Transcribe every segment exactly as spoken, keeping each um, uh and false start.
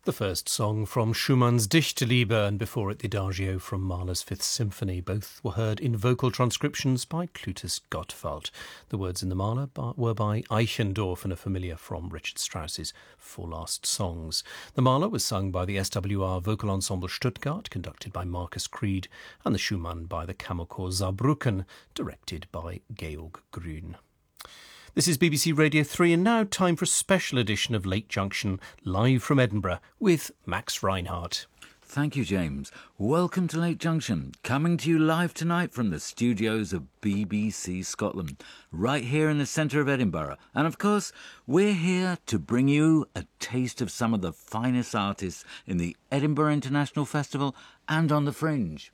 The first song from Schumann's Dichterliebe and before it the Adagio from Mahler's Fifth Symphony. Both were heard in vocal transcriptions by Klutus Gottwald. The words in the Mahler were by Eichendorff and are familiar from Richard Strauss's Four Last Songs. The Mahler was sung by the S W R Vocal Ensemble Stuttgart, conducted by Marcus Creed, and the Schumann by the Kammerchor Saarbrücken, directed by Georg Grün. This is B B C Radio three, and now time for a special edition of Lake Junction, live from Edinburgh, with Max Reinhardt. Thank you, James. Welcome to Lake Junction, coming to you live tonight from the studios of B B C Scotland, right here in the centre of Edinburgh. And of course, we're here to bring you a taste of some of the finest artists in the Edinburgh International Festival and on the Fringe.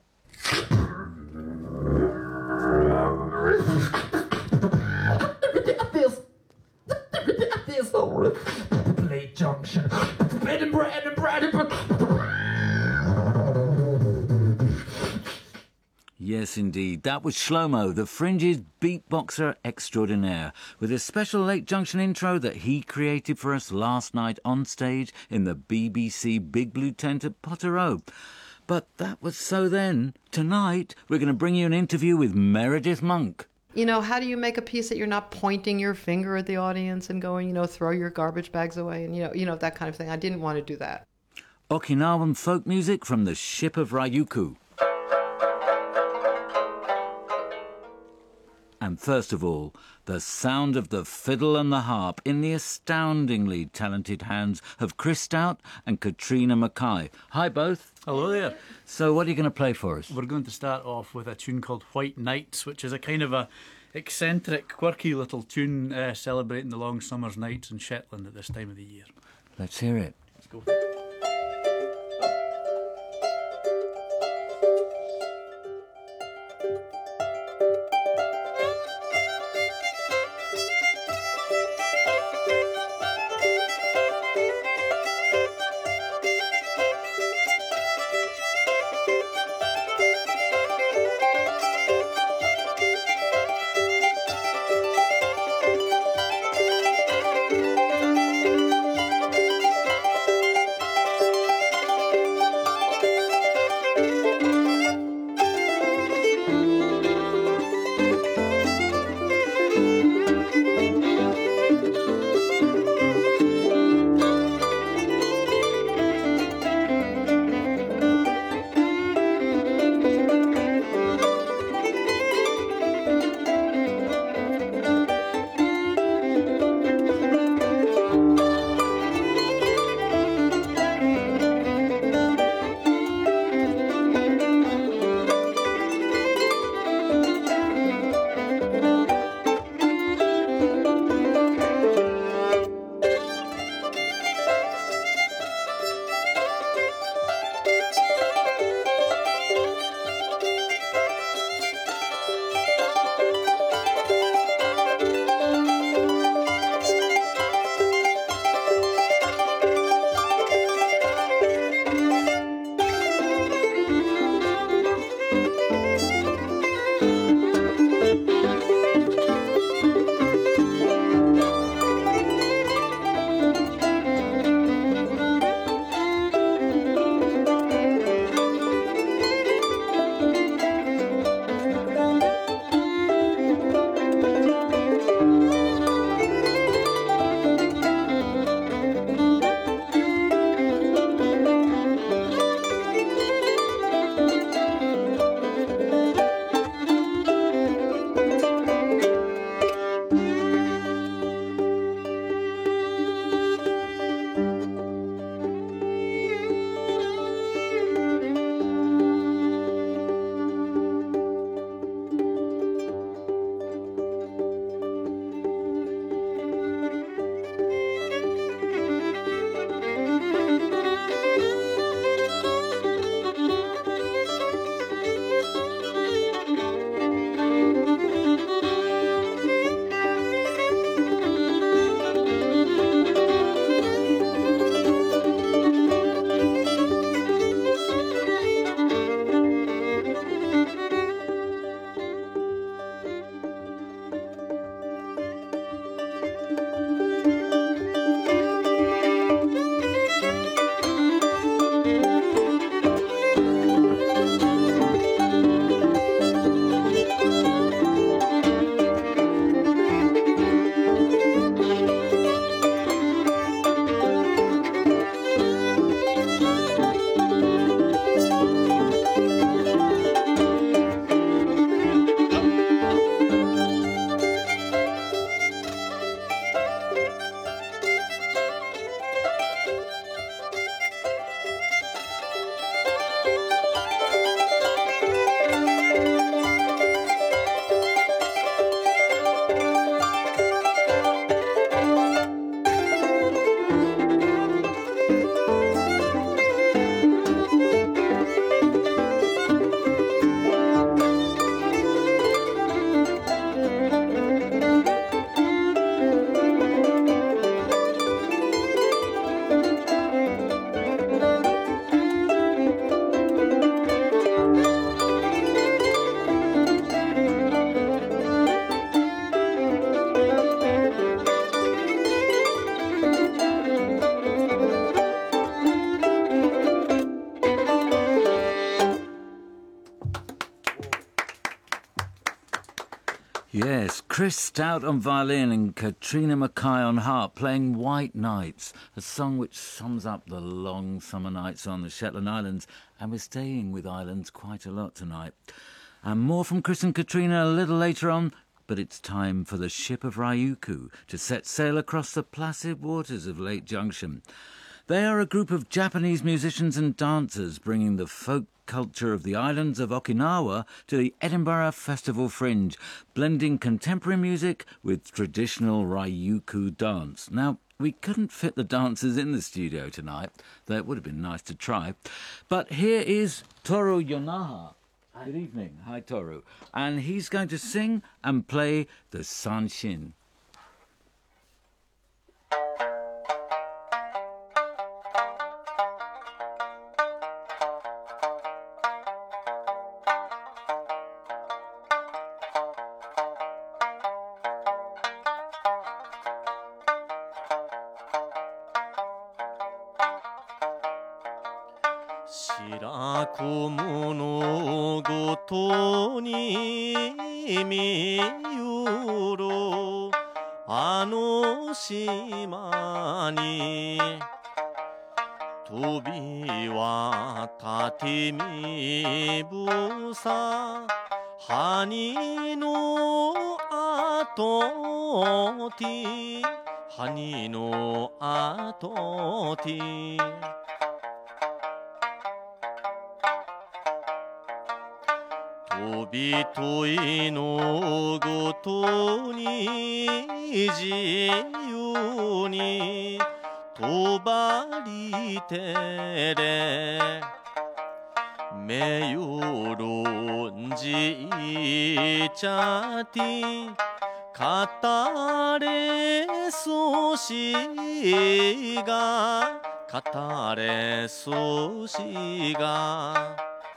Lake Junction, Edinburgh, Edinburgh, Edinburgh. Yes, indeed. That was Shlomo, the Fringe's beatboxer extraordinaire, with a special Lake Junction intro that he created for us last night on stage in the B B C Big Blue Tent at Potterrow. But that was so then. Tonight, we're going to bring you an interview with Meredith Monk. You know, how do you make a piece that you're not pointing your finger at the audience and going, you know, throw your garbage bags away and, you know, you know that kind of thing. I didn't want to do that. Okinawan folk music from the Ship of Ryukyu. And first of all, the sound of the fiddle and the harp in the astoundingly talented hands of Chris Stout and Katrina Mackay. Hi, both. Hello there. So what are you going to play for us? We're going to start off with a tune called White Nights, which is a kind of a eccentric, quirky little tune uh, celebrating the long summer's nights in Shetland at this time of the year. Let's hear it. Let's go. Chris Stout on violin and Katrina Mackay on harp playing White Nights, a song which sums up the long summer nights on the Shetland Islands, and we're staying with islands quite a lot tonight. And more from Chris and Katrina a little later on, but it's time for the ship of Ryukyu to set sail across the placid waters of Lake Junction. They are a group of Japanese musicians and dancers bringing the folk culture of the islands of Okinawa to the Edinburgh Festival Fringe, blending contemporary music with traditional Ryukyu dance. Now, we couldn't fit the dancers in the studio tonight, though it would have been nice to try. But here is Toru Yonaha. Good evening. Hi, Toru. And he's going to sing and play the Sanshin. 白く物事に見よろあの島に飛び渡ってみぶさ埴の後て埴の後て飛びといのごとに自由に飛ばりてれめよろんじいちゃて語れそしが語れそしが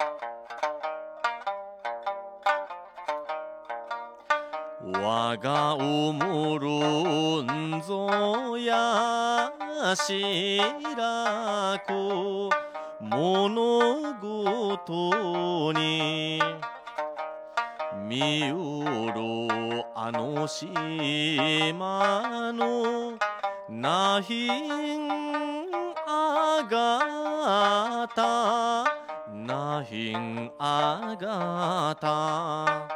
我がおもろんぞやしらく物事に見よろあの島のなひんあがたなひんあがた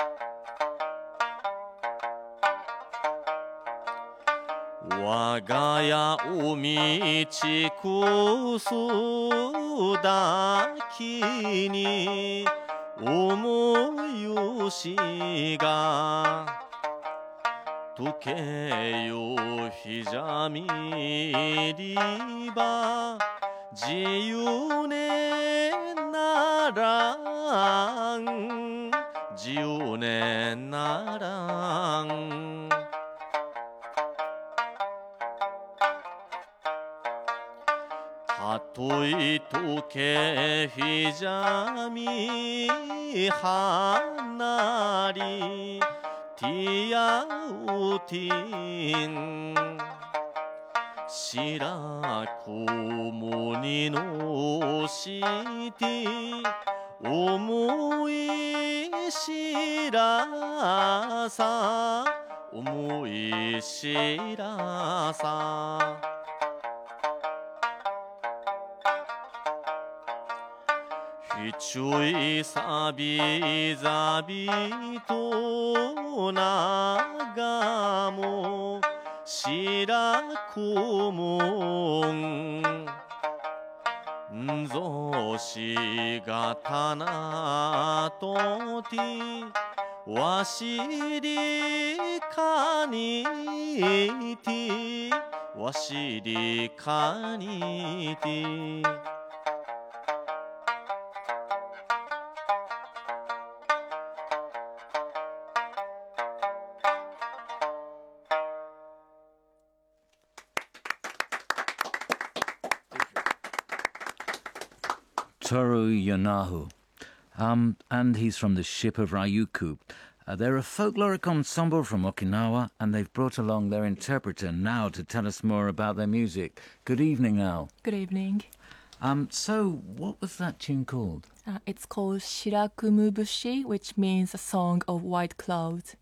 我が家おみちこそだきに思いよしがとけよひじゃみりば自由ねならん自由ねならんたとえとけひじゃみはなりてやうてんしらこもにのして思いしらさ思いしらさひちょいさびざびとながもしらこもんんぞしがたなとてわしりかにてわしりかにて Toru Yonahu, um, and he's from the ship of Ryukyu. Uh, they're a folkloric ensemble from Okinawa, and they've brought along their interpreter now to tell us more about their music. Good evening, Al. Good evening. Um, so, what was that tune called? Uh, it's called Shirakumu Bushi, which means a song of white clouds.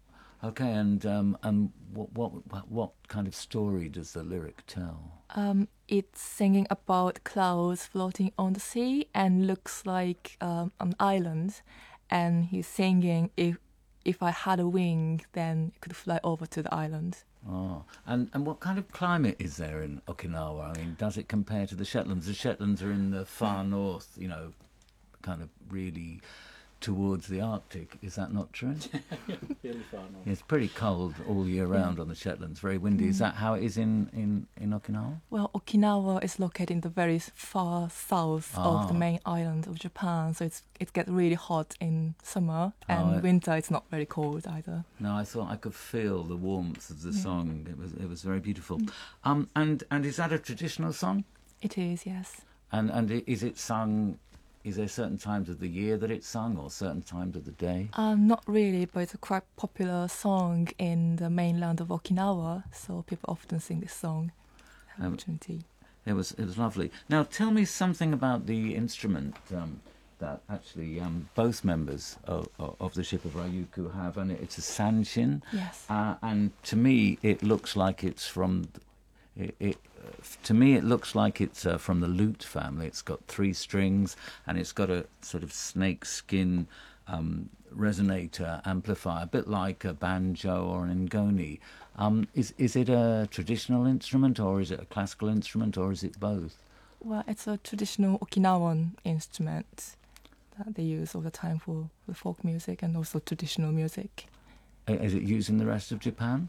Okay, and um, and what what what kind of story does the lyric tell? Um, it's singing about clouds floating on the sea and looks like um, an island. And he's singing, if if I had a wing, then it could fly over to the island. Oh, and and what kind of climate is there in Okinawa? I mean, does it compare to the Shetlands? The Shetlands are in the far north, you know, kind of really towards the Arctic. Is that not true? Fairly far north. It's pretty cold all year round on the Shetlands, very windy. Is that how it is in, in, in Okinawa? Well, Okinawa is located in the very far south of the Ah. main island of Japan, so it's it gets really hot in summer, and Oh, it- winter it's not very cold either. No, I thought I could feel the warmth of the song. It was it was very beautiful. Um, and and is that a traditional song? It is, yes. And and i- is it sung? Is there certain times of the year that it's sung, or certain times of the day? Um, not really, but it's a quite popular song in the mainland of Okinawa, so people often sing this song. Have Um, opportunity. It was it was lovely. Now tell me something about the instrument um, that actually um, both members of, of the ship of Ryuku have, and it's a sanshin. Yes. Uh, and to me, it looks like it's from. It, it uh, to me, it looks like it's uh, from the lute family. It's got three strings, and it's got a sort of snake skin um, resonator amplifier, a bit like a banjo or an ngoni. Um, is is it a traditional instrument, or is it a classical instrument, or is it both? Well, it's a traditional Okinawan instrument that they use all the time for the folk music and also traditional music. I- Is it used in the rest of Japan?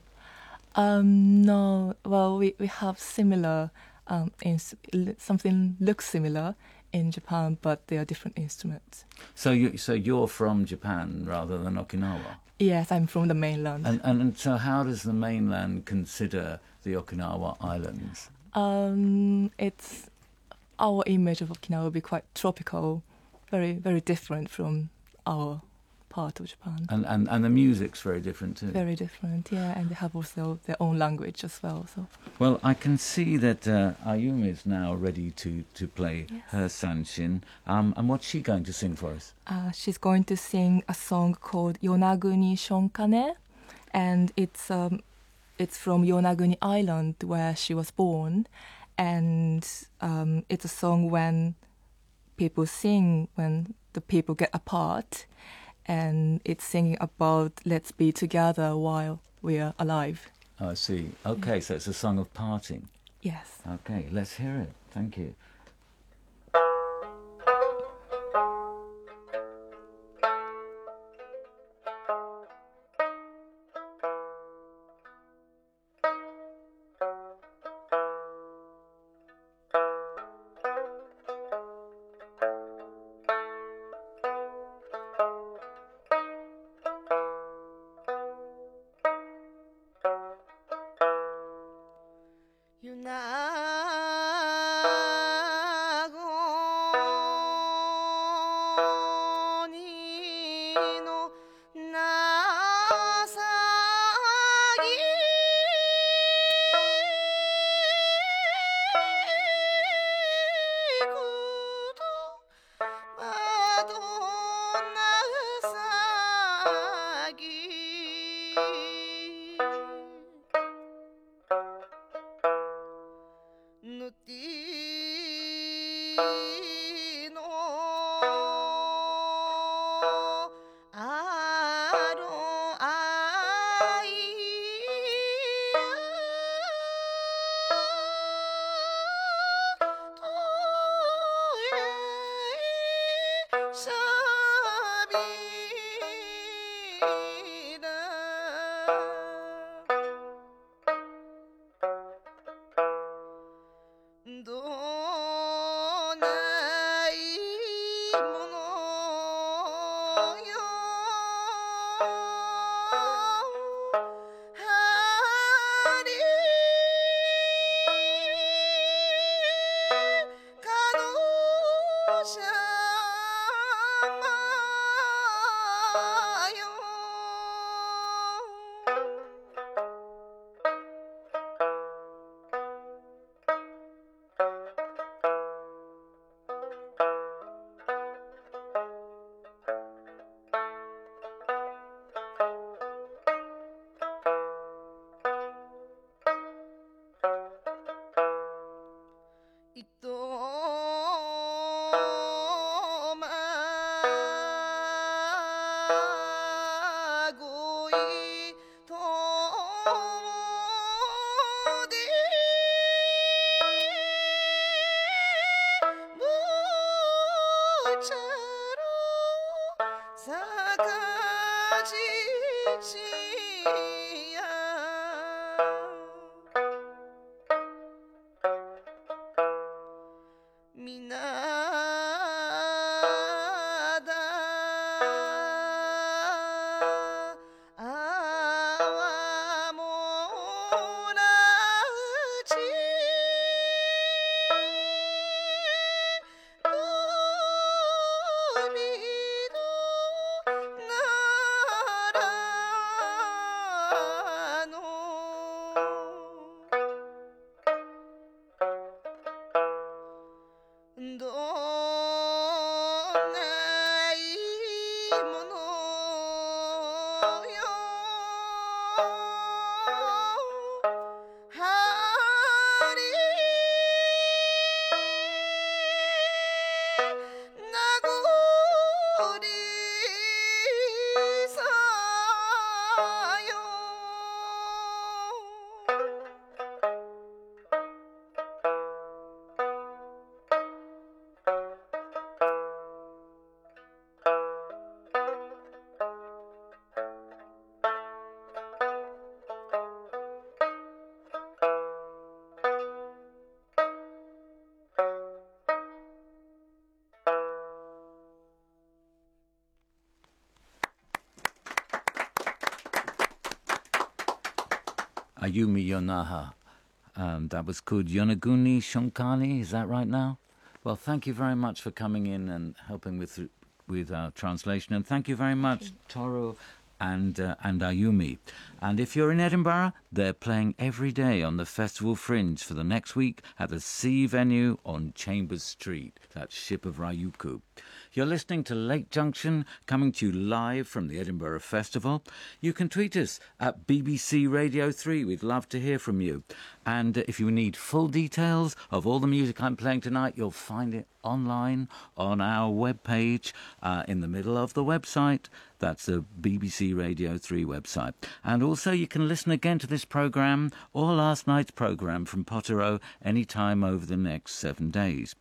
Um, no, well, we, we have similar, um, ins- l- something looks similar in Japan, but they are different instruments. So you so you're from Japan rather than Okinawa, Yes, I'm from the mainland. and and, and so how does the mainland consider the Okinawa Islands? Um, it's our image of Okinawa will be quite tropical, very very different from our part of Japan. And and, and the music's very different too. Very different, yeah, and they have also their own language as well. So Well, I can see that uh, Ayumi is now ready to, to play Yes. her sanshin. Um, and what's she going to sing for us? uh, she's going to sing a song called Yonaguni Shonkane, and it's um, it's from Yonaguni Island where she was born, and um, it's a song when people sing when the people get apart, and it's singing about let's be together while we are alive. Oh, I see. Okay, so it's a song of parting. Yes. Okay, let's hear it. Thank you. Ayumi Yonaha. Um, that was called Yonaguni Shonkani. Is that right now? Well, thank you very much for coming in and helping with with our translation. And thank you very much, Toru and uh, and Ayumi. And if you're in Edinburgh, they're playing every day on the Festival Fringe for the next week at the Sea Venue on Chambers Street. That's Ship of Ryukyu. You're listening to Lake Junction, coming to you live from the Edinburgh Festival. You can tweet us at B B C Radio three. We'd love to hear from you. And if you need full details of all the music I'm playing tonight, you'll find it online on our webpage uh, in the middle of the website. That's the B B C Radio three website. And also you can listen again to this programme or last night's programme from Potero anytime over the next seven days.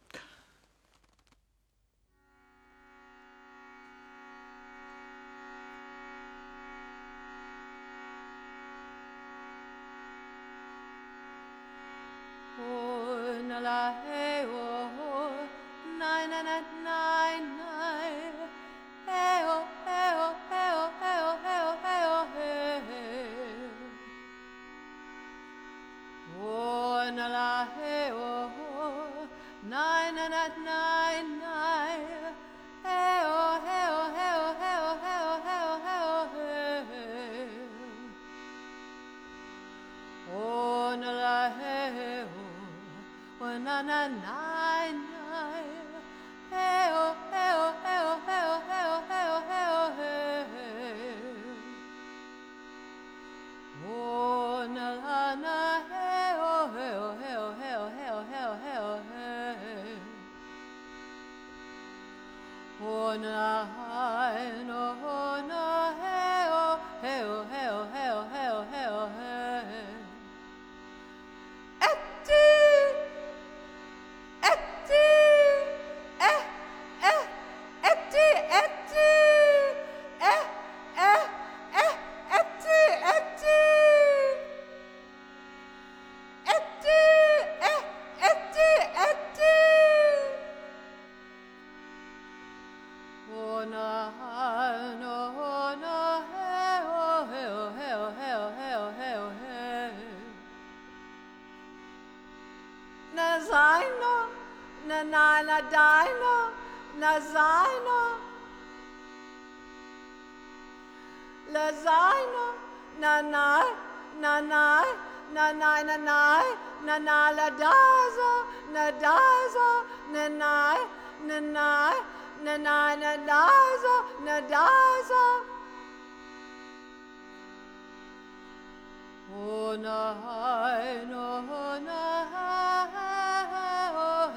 Oh,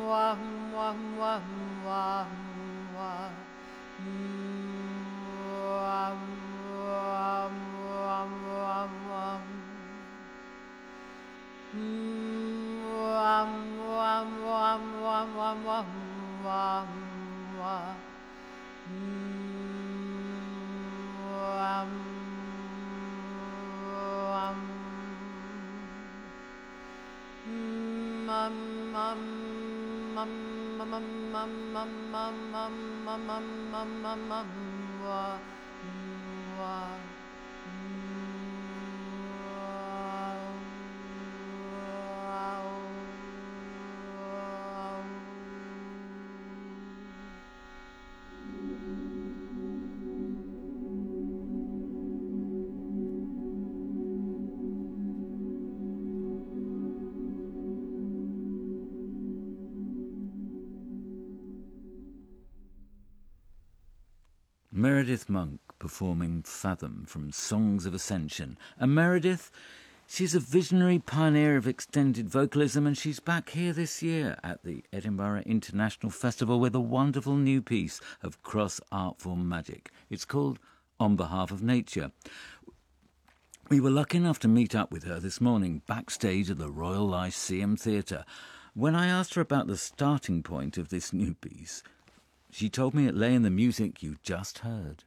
Meredith Monk performing Fathom from Songs of Ascension. And Meredith, she's a visionary pioneer of extended vocalism, and she's back here this year at the Edinburgh International Festival with a wonderful new piece of cross-art form magic. It's called On Behalf of Nature. We were lucky enough to meet up with her this morning backstage at the Royal Lyceum Theatre. When I asked her about the starting point of this new piece, she told me it lay in the music you just heard.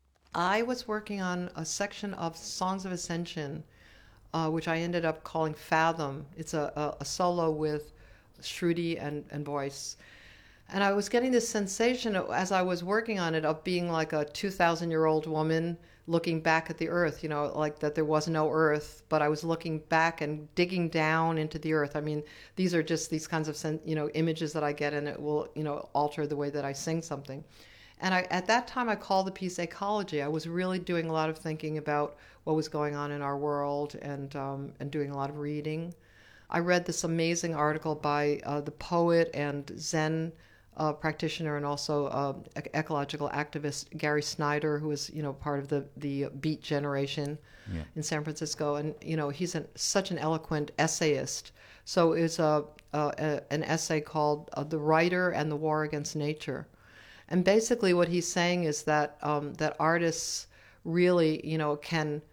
I was working on a section of Songs of Ascension, uh, which I ended up calling Fathom. It's a, a, a solo with Shruti and, and voice. And I was getting this sensation as I was working on it of being like a two thousand year old woman looking back at the earth, you know, like that there was no earth, but I was looking back and digging down into the earth. I mean, these are just these kinds of, you know, images that I get, and it will, you know, alter the way that I sing something. And I, at that time, I called the piece Ecology. I was really doing a lot of thinking about what was going on in our world, and um, and doing a lot of reading. I read this amazing article by uh, the poet and Zen uh, practitioner and also uh, ec- ecological activist Gary Snyder, who was, you know, part of the the Beat generation yeah. in San Francisco, and you know he's an, such an eloquent essayist. So it's a, a, a an essay called uh, "The Writer and the War Against Nature," and basically what he's saying is that um, that artists really, you know, can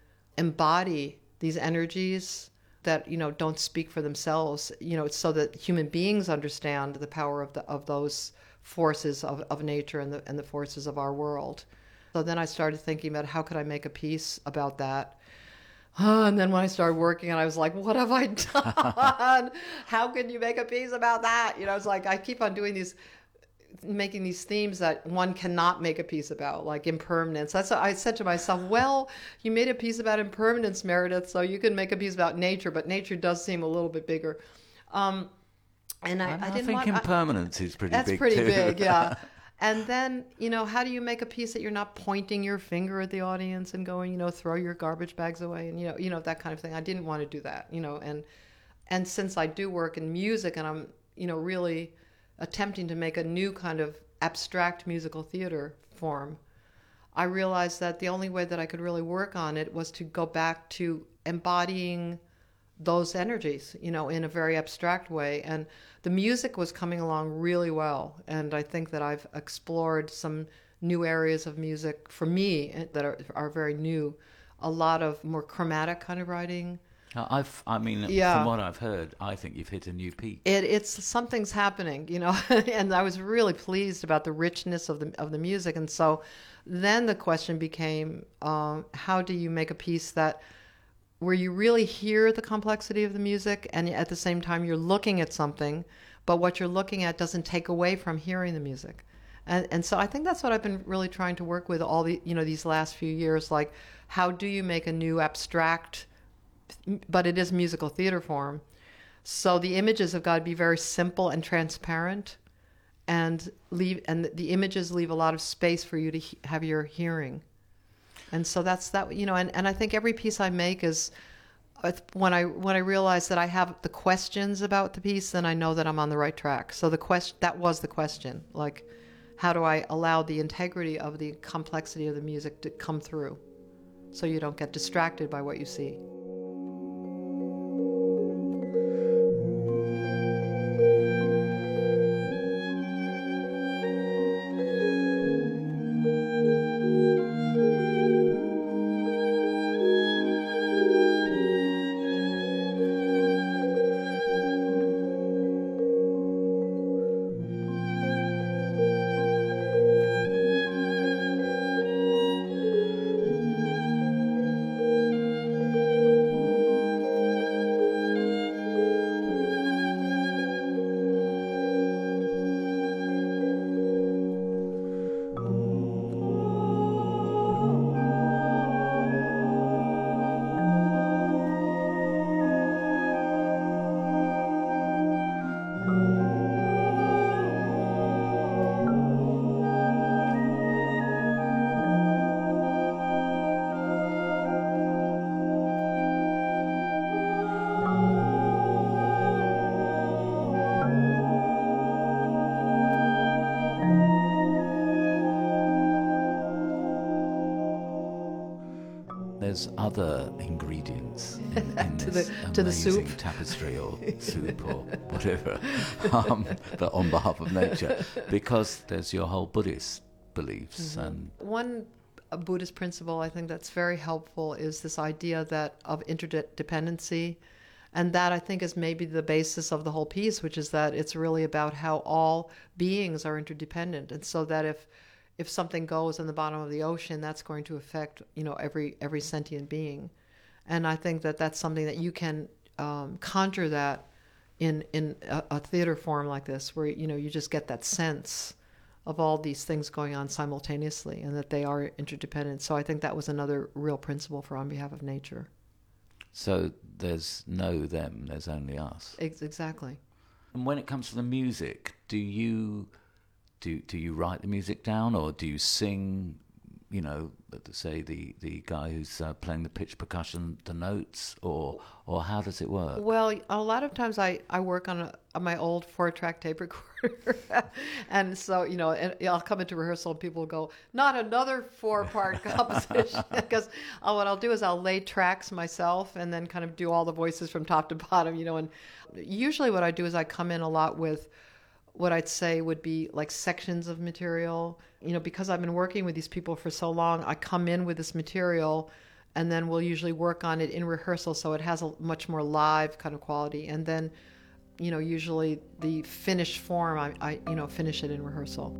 embody these energies that, you know, don't speak for themselves, you know, so that human beings understand the power of the of those forces of, of nature and the and the forces of our world. So then I started thinking about how could I make a piece about that. Oh, and then when I started working, and I was like, what have I done? How can you make a piece about that? You know, it's like I keep on doing these, making these themes that one cannot make a piece about, like impermanence. That's what I said to myself, well, you made a piece about impermanence, Meredith, so you can make a piece about nature, but nature does seem a little bit bigger. Um, and I, I, I didn't think want, impermanence I, is pretty that's big pretty too. big, yeah. And then, you know, how do you make a piece that you're not pointing your finger at the audience and going, you know, throw your garbage bags away and, you know, you know, that kind of thing. I didn't want to do that, you know, and and since I do work in music and I'm, you know, really attempting to make a new kind of abstract musical theater form, I realized that the only way that I could really work on it was to go back to embodying those energies, you know, in a very abstract way. And the music was coming along really well. And I think that I've explored some new areas of music for me that are, are very new. A lot of more chromatic kind of writing. I've, I mean, yeah. from what I've heard, I think you've hit a new peak. It, it's something's happening, you know, and I was really pleased about the richness of the of the music. And so then the question became, um, how do you make a piece that where you really hear the complexity of the music, and at the same time you're looking at something, but what you're looking at doesn't take away from hearing the music. And and so I think that's what I've been really trying to work with all the, you know, these last few years, like how do you make a new abstract, but it is musical theater form. So the images have got to be very simple and transparent, and leave and the images leave a lot of space for you to he- have your hearing. And so that's that, you know, and, and I think every piece I make is, when I when I realize that I have the questions about the piece, then I know that I'm on the right track. So the question, that was the question, like, how do I allow the integrity of the complexity of the music to come through so you don't get distracted by what you see. there's other ingredients in, in To this the- to the amazing soup. tapestry or soup or whatever, um, but on behalf of nature, because there's your whole Buddhist beliefs and One uh, Buddhist principle I think that's very helpful is this idea that of interdependency, and that I think is maybe the basis of the whole piece, which is that it's really about how all beings are interdependent, and so that if if something goes in the bottom of the ocean, that's going to affect, you know, every every sentient being, and I think that that's something that you can um, conjure that in in a, a theater form like this, where you know you just get that sense of all these things going on simultaneously, and that they are interdependent. So I think that was another real principle for On Behalf of Nature. so there's no them, there's only us. Ex- exactly. And when it comes to the music, do you do do you write the music down, or do you sing? You know, say the the guy who's uh, playing the pitch percussion, the notes, or or how does it work? Well, a lot of times I, I work on, a, on my old four-track tape recorder, and so, you know, and I'll come into rehearsal and people will go, not another four-part composition, because uh, what I'll do is I'll lay tracks myself and then kind of do all the voices from top to bottom, you know, and usually what I do is I come in a lot with what I'd say would be like sections of material. You know, because I've been working with these people for so long, I come in with this material and then we'll usually work on it in rehearsal so it has a much more live kind of quality. And then, you know, usually the finished form, I, I you know, finish it in rehearsal.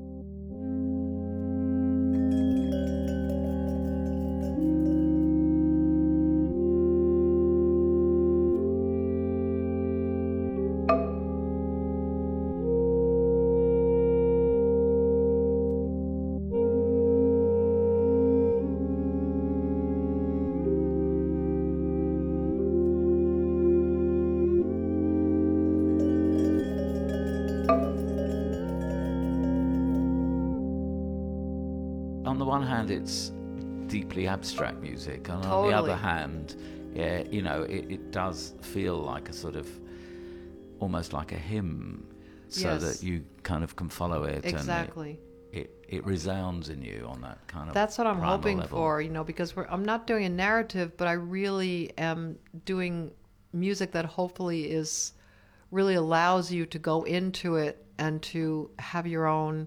On the one hand, it's deeply abstract music, and on the Totally. other hand, yeah, you know, it, it does feel like a sort of, almost like a hymn, so Yes. that you kind of can follow it. Exactly. And it, it, it resounds in you on that kind of That's what I'm primal hoping level. for, you know, because we're, I'm not doing a narrative, but I really am doing music that hopefully is really allows you to go into it and to have your own,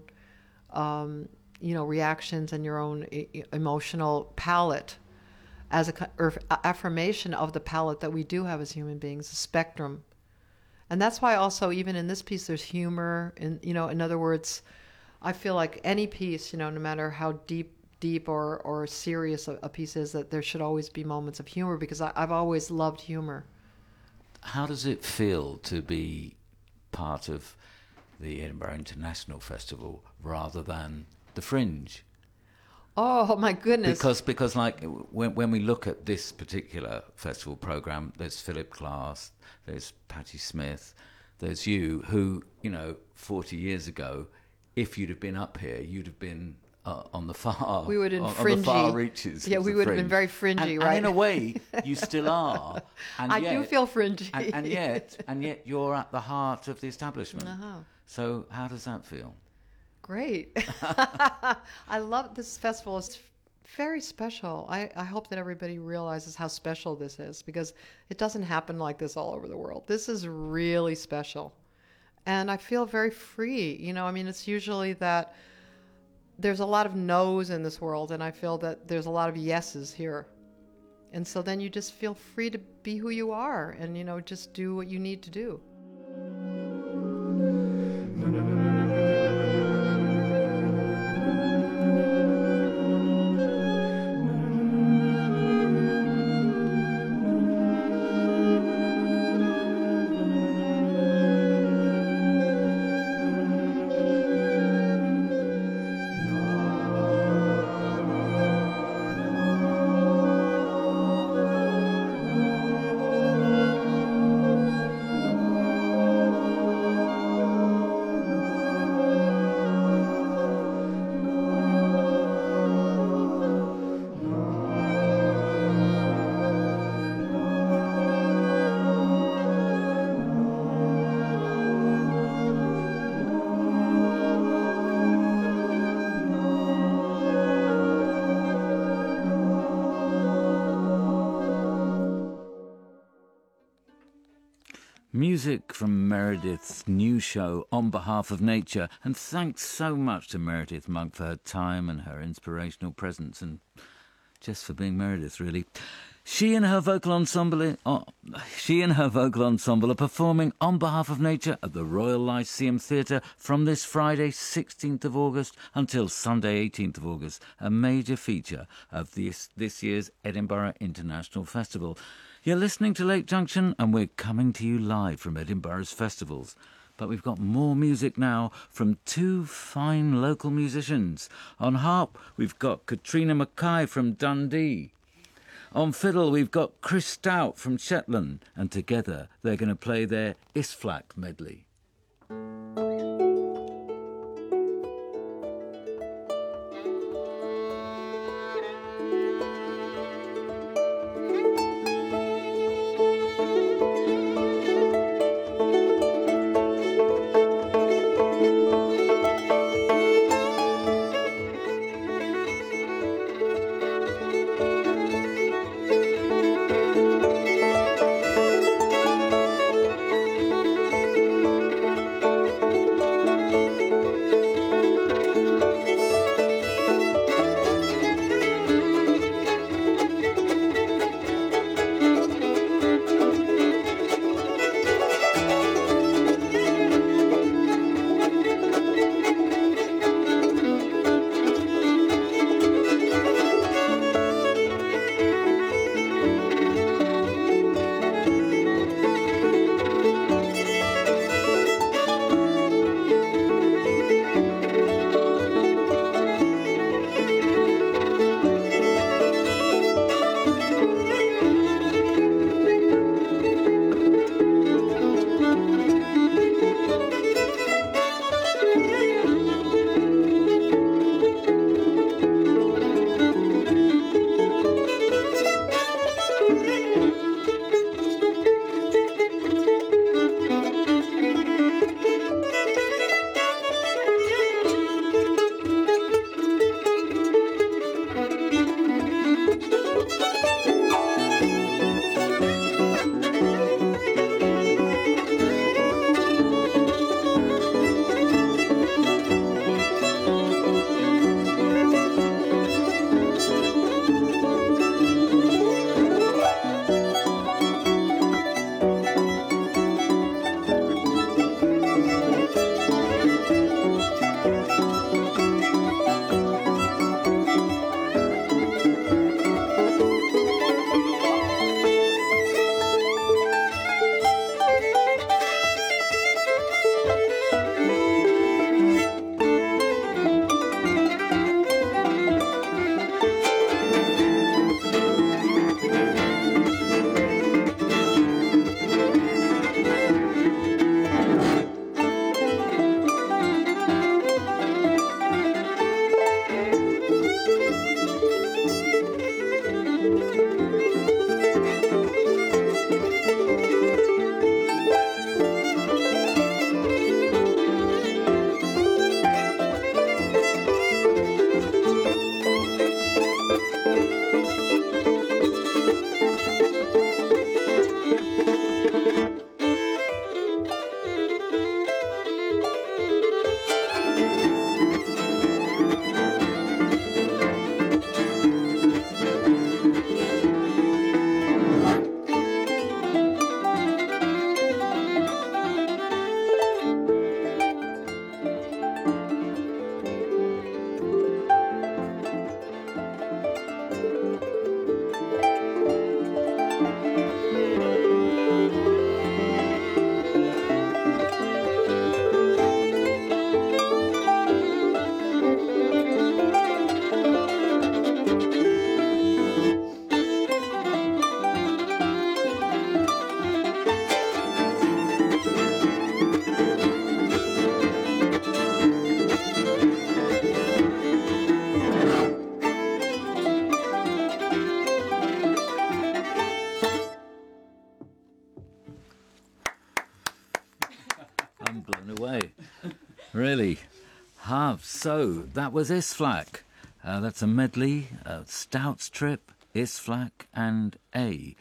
um, you know, reactions and your own e- e- emotional palette as a co- or affirmation of the palette that we do have as human beings, a spectrum. And that's why also even in this piece there's humor, and you know, in other words, I feel like any piece, you know, no matter how deep deep or, or serious a, a piece is, that there should always be moments of humor, because I, I've always loved humor. How does it feel to be part of the Edinburgh International Festival rather than the Fringe? Oh my goodness. Because, because like when when we look at this particular festival program, there's Philip Glass, there's Patti Smith, there's you, who, you know, forty years ago, if you'd have been up here, you'd have been uh, on the far, We would have been on, on the far fringy. reaches. Yeah, of we the would have been Fringe. very fringy, and, right? And in a way, you still are. And I yet, do feel fringy. And, and yet, and yet, you're at the heart of the establishment. Uh-huh. So, how does that feel? Great. I love this festival. It's very special. I, I hope that everybody realizes how special this is, because it doesn't happen like this all over the world. This is really special. And I feel very free. You know, I mean, it's usually that there's a lot of no's in this world, and I feel that there's a lot of yeses here. And so then you just feel free to be who you are and, you know, just do what you need to do. Music from Meredith's new show, On Behalf of Nature. And thanks so much to Meredith Monk for her time and her inspirational presence, and just for being Meredith, really. She and her vocal ensemble, oh, she and her vocal ensemble are performing On Behalf of Nature at the Royal Lyceum Theatre from this Friday, sixteenth of August, until Sunday, eighteenth of August, a major feature of this, this year's Edinburgh International Festival. You're listening to Lake Junction, and we're coming to you live from Edinburgh's festivals. But we've got more music now from two fine local musicians. On harp, we've got Katrina Mackay from Dundee. On fiddle, we've got Chris Stout from Shetland, and together they're going to play their Isflak medley. Really. Ah, so that was Isflak. Uh, that's a medley, uh, Stout's Trip, Isflak and A.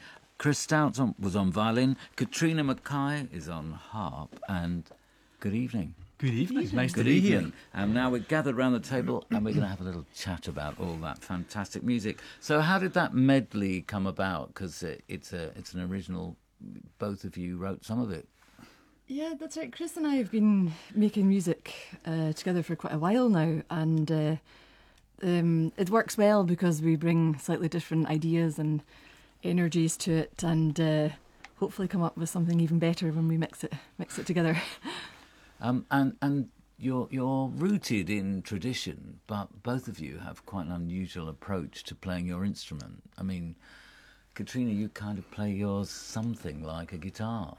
Chris Stout on, was on violin. Katrina Mackay is on harp. And good evening. Good evening. Nice Good to be here. evening. And now we're gathered around the table and we're going to have a little chat about all that fantastic music. So how did that medley come about? Because it, it's a it's an original. Both of you wrote some of it. Yeah, that's right. Chris and I have been making music uh, together for quite a while now, and uh, um, it works well because we bring slightly different ideas and energies to it, and uh, hopefully come up with something even better when we mix it mix it together. Um, and and you're you're rooted in tradition, but both of you have quite an unusual approach to playing your instrument. I mean, Katrina, you kind of play yours something like a guitar.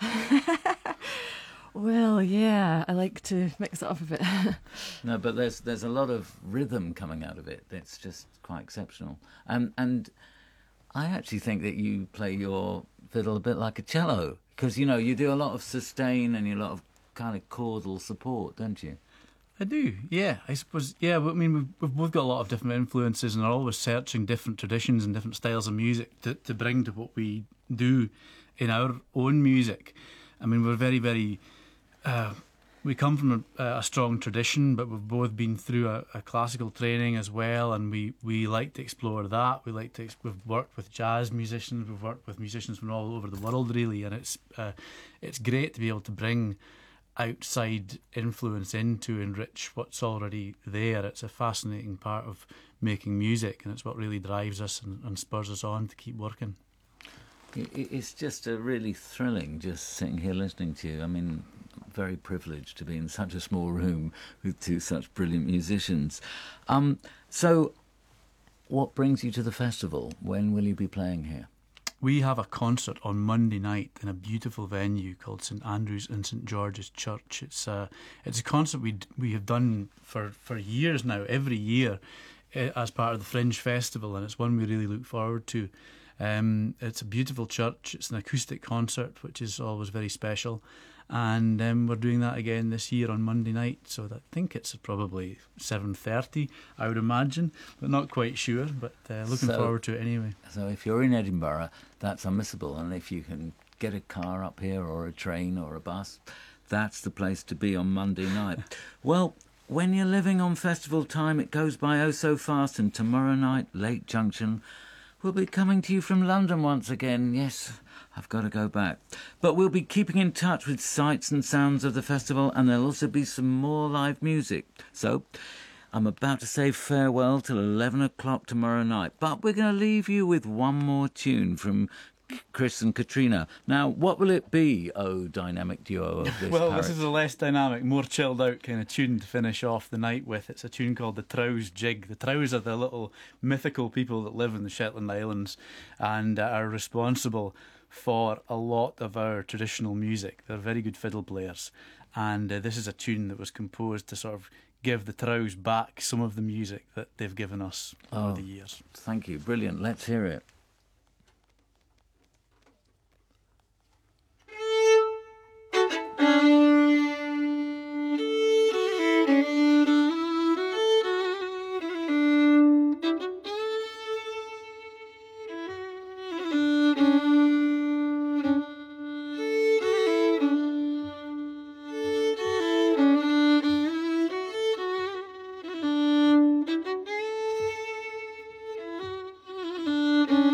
Well, yeah, I like to mix it up a bit. No, but there's there's a lot of rhythm coming out of it. It's just quite exceptional. And and I actually think that you play your fiddle a bit like a cello, because you know you do a lot of sustain and you a lot of kind of chordal support, don't you? I do, yeah. I suppose, yeah. I mean, we've, we've both got a lot of different influences and are always searching different traditions and different styles of music to, to bring to what we do in our own music. I mean, we're very, very... Uh, we come from a, a strong tradition, but we've both been through a, a classical training as well, and we, we like to explore that. We like to. We've worked with jazz musicians. We've worked with musicians from all over the world, really, and it's uh, it's great to be able to bring outside influence in to enrich what's already there. It's a fascinating part of making music, and it's what really drives us and, and spurs us on to keep working. It's just a really thrilling just sitting here listening to you. I mean, very privileged to be in such a small room with two such brilliant musicians. Um, so what brings you to the festival? When will you be playing here? We have a concert on Monday night in a beautiful venue called St Andrew's in St George's Church. It's a, it's a concert we we have done for, for years now, every year, uh, as part of the Fringe Festival, and it's one we really look forward to. Um, it's a beautiful church. It's an acoustic concert, which is always very special. And um, we're doing that again this year on Monday night. So I think it's probably seven thirty, I would imagine, but not quite sure. But uh, looking So- forward to it anyway. So if you're in Edinburgh, that's unmissable. And if you can get a car up here or a train or a bus, that's the place to be on Monday night. Well, when you're living on festival time, it goes by oh so fast. And tomorrow night, Lake Junction will be coming to you from London once again. Yes, I've got to go back. But we'll be keeping in touch with sights and sounds of the festival, and there'll also be some more live music. So I'm about to say farewell till eleven o'clock tomorrow night, but we're going to leave you with one more tune from Chris and Katrina. Now, what will it be, oh dynamic duo of this Well, parrot? this is a less dynamic, more chilled out kind of tune to finish off the night with. It's a tune called the Trows Jig. The Trows are the little mythical people that live in the Shetland Islands and are responsible for a lot of our traditional music. They're very good fiddle players, and uh, this is a tune that was composed to sort of give the Trows back some of the music that they've given us Oh. over the years. Thank you. Brilliant. Let's hear it. Thank you.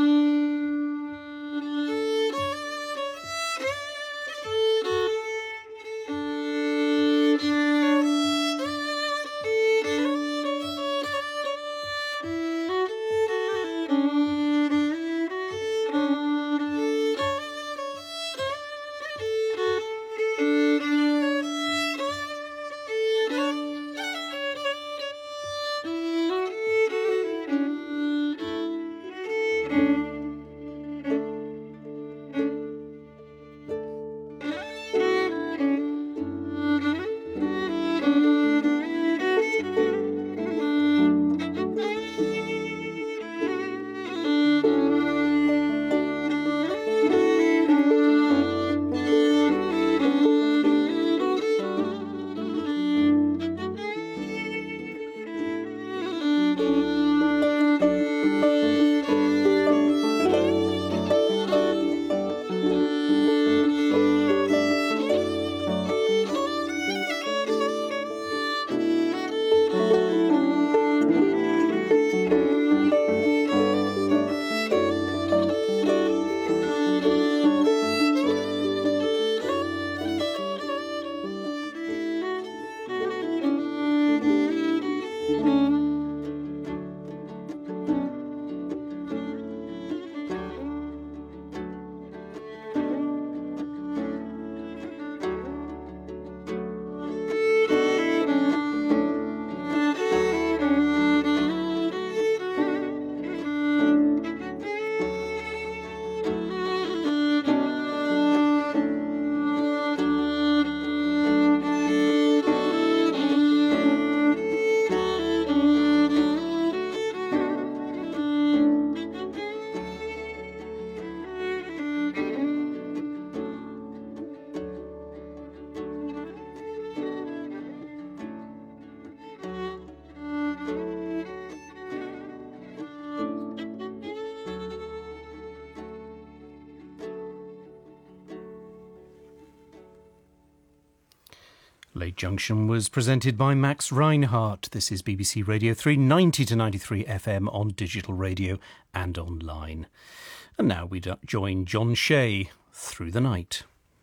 Late Junction was presented by Max Reinhardt. This is B B C Radio three, ninety to ninety-three F M on digital radio and online. And now we join John Shea, Through the Night.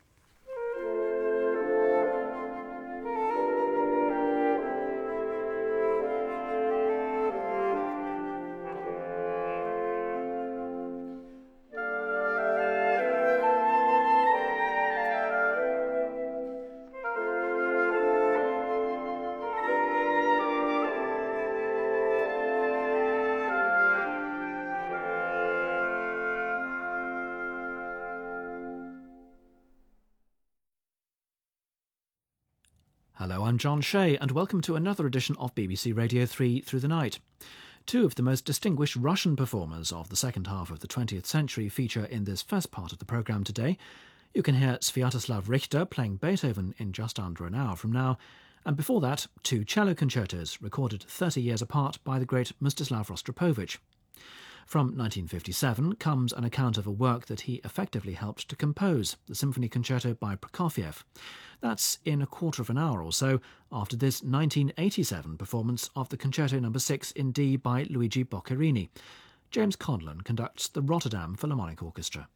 Hello, I'm John Shea, and welcome to another edition of B B C Radio three Through the Night. Two of the most distinguished Russian performers of the second half of the twentieth century feature in this first part of the programme today. You can hear Sviatoslav Richter playing Beethoven in just under an hour from now, and before that, two cello concertos recorded thirty years apart by the great Mstislav Rostropovich. From nineteen fifty-seven comes an account of a work that he effectively helped to compose, the Symphony Concerto by Prokofiev. That's in a quarter of an hour or so after this nineteen eighty-seven performance of the Concerto number six in D by Luigi Boccherini. James Conlon conducts the Rotterdam Philharmonic Orchestra.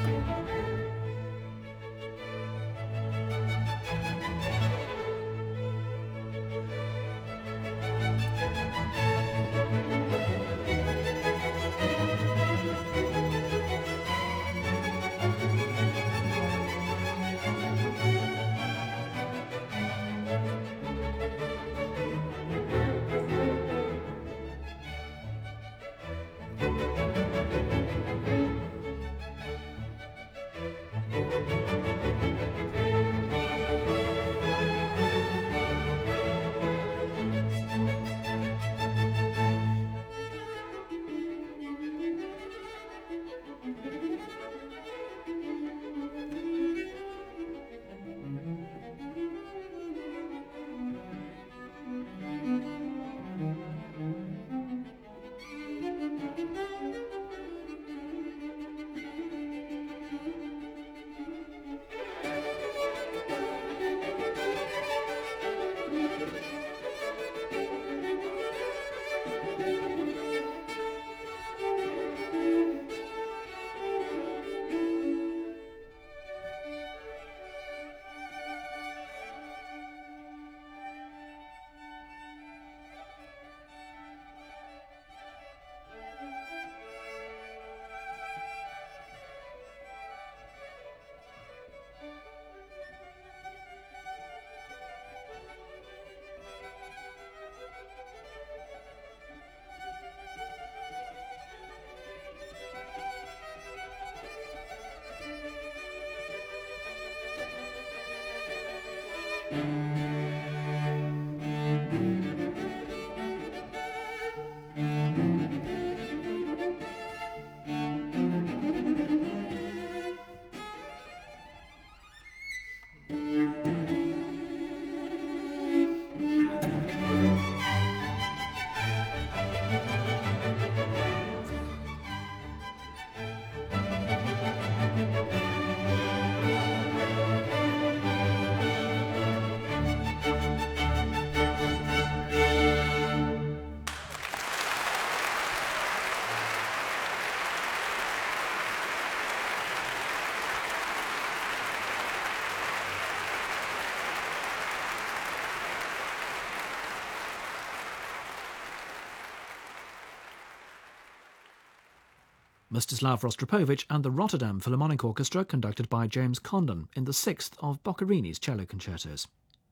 Mstislav Rostropovich and the Rotterdam Philharmonic Orchestra, conducted by James Condon in the sixth of Boccherini's cello concertos.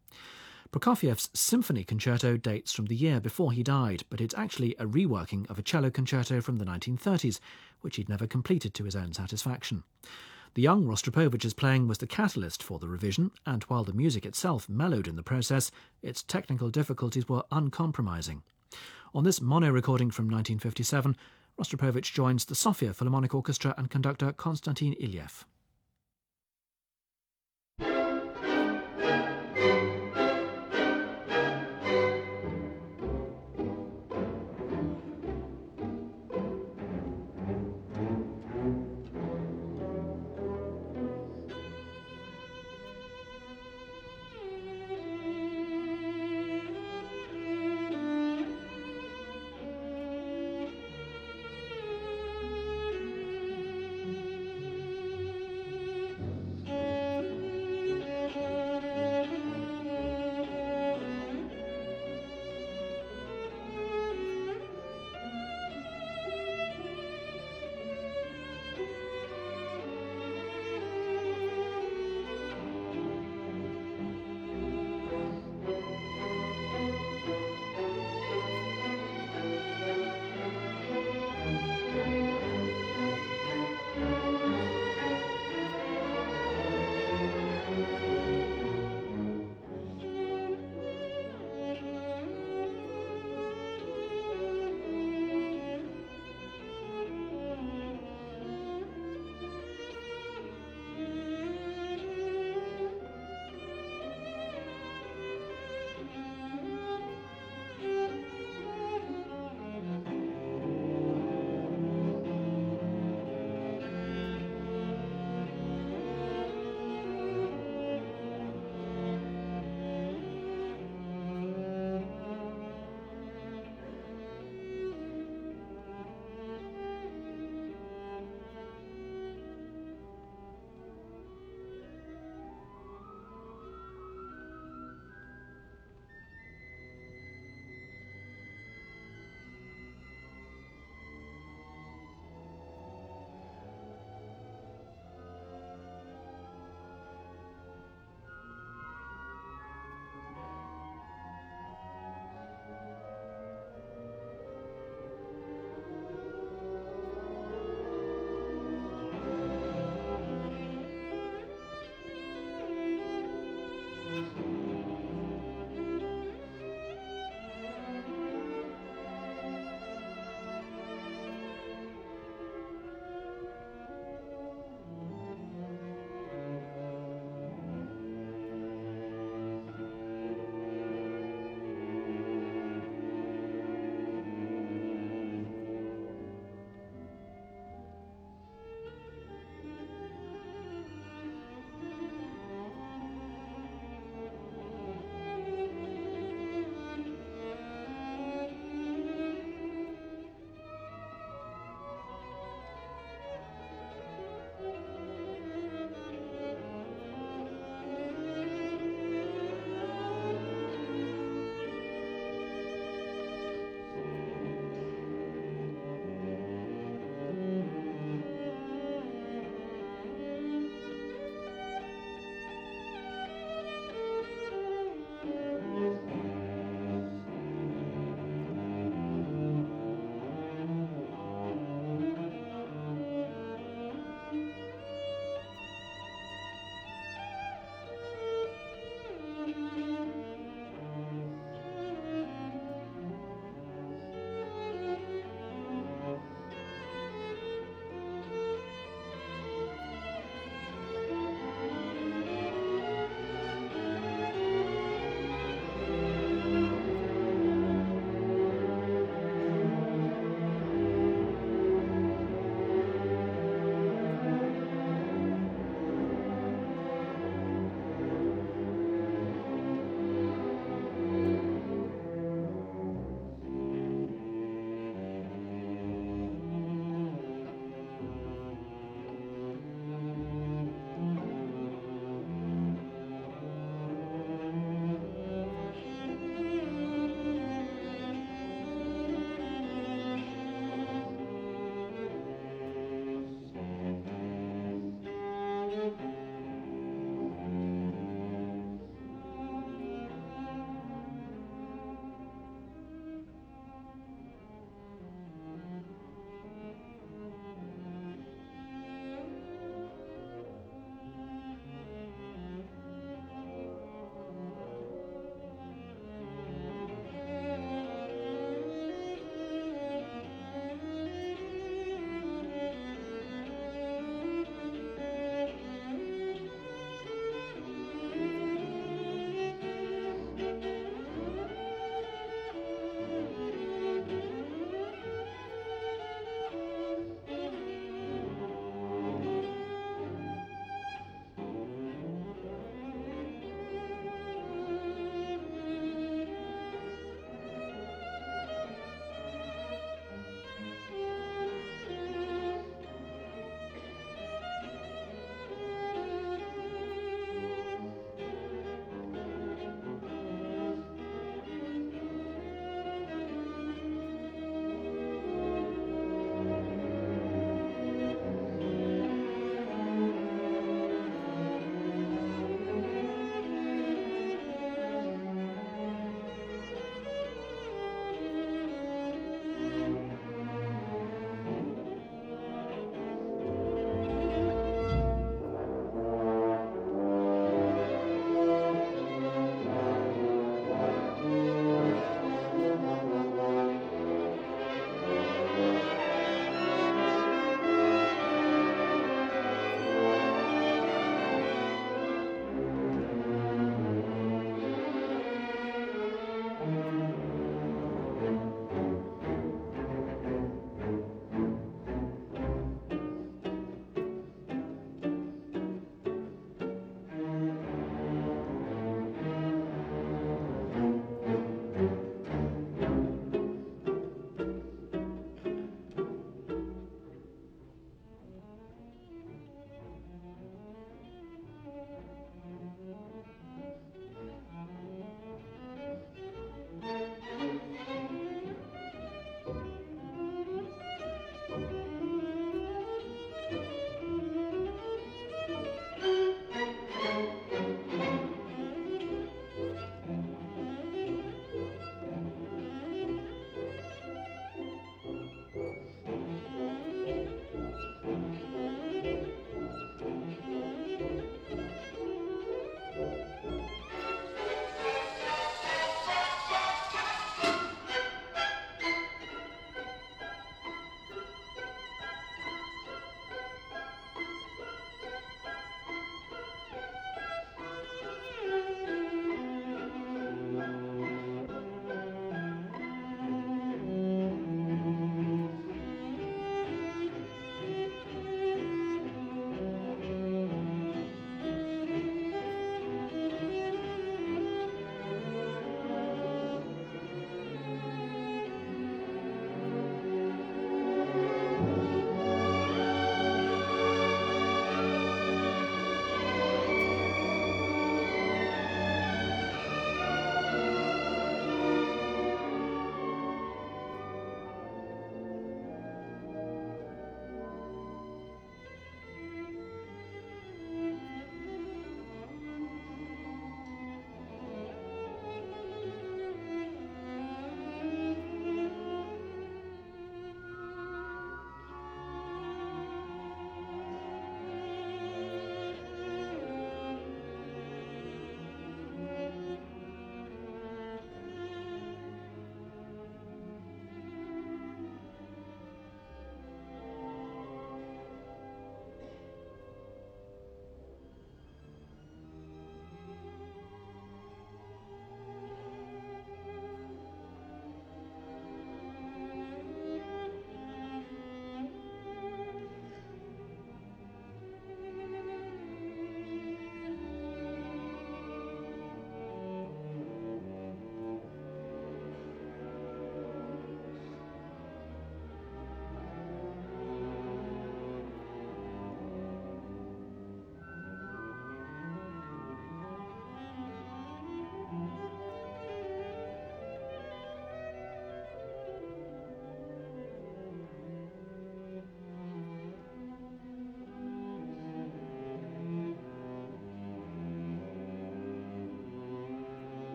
Prokofiev's Symphony Concerto dates from the year before he died, but it's actually a reworking of a cello concerto from the nineteen thirties, which he'd never completed to his own satisfaction. The young Rostropovich's playing was the catalyst for the revision, and while the music itself mellowed in the process, its technical difficulties were uncompromising. On this mono recording from nineteen fifty-seven, Rostropovich joins the Sofia Philharmonic Orchestra and conductor Konstantin Ilyev.